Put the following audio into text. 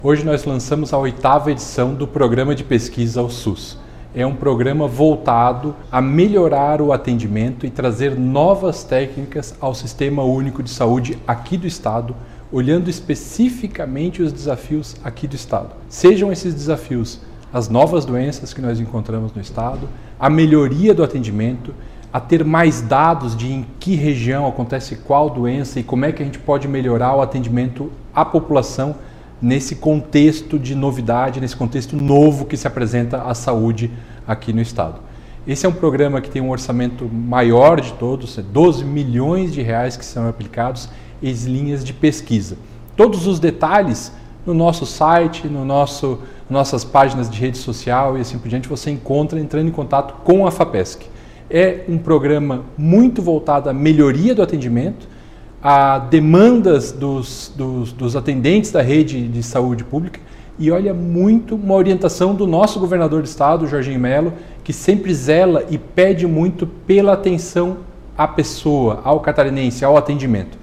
Hoje nós lançamos a 8ª edição do Programa de Pesquisa ao SUS. É um programa voltado a melhorar o atendimento e trazer novas técnicas ao Sistema Único de Saúde aqui do Estado, olhando especificamente os desafios aqui do Estado. Sejam esses desafios as novas doenças que nós encontramos no Estado, a melhoria do atendimento, a ter mais dados de em que região acontece qual doença e como é que a gente pode melhorar o atendimento à população nesse contexto de novidade, nesse contexto novo que se apresenta à saúde aqui no Estado. Esse é um programa que tem um orçamento maior de todos, 12 milhões de reais que são aplicados em linhas de pesquisa. Todos os detalhes no nosso site, nossas páginas de rede social e assim por diante, você encontra entrando em contato com a FAPESC. É um programa muito voltado à melhoria do atendimento, a demandas dos atendentes da rede de saúde pública e olha muito uma orientação do nosso governador de estado, Jorginho Melo, que sempre zela e pede muito pela atenção à pessoa, ao catarinense, ao atendimento.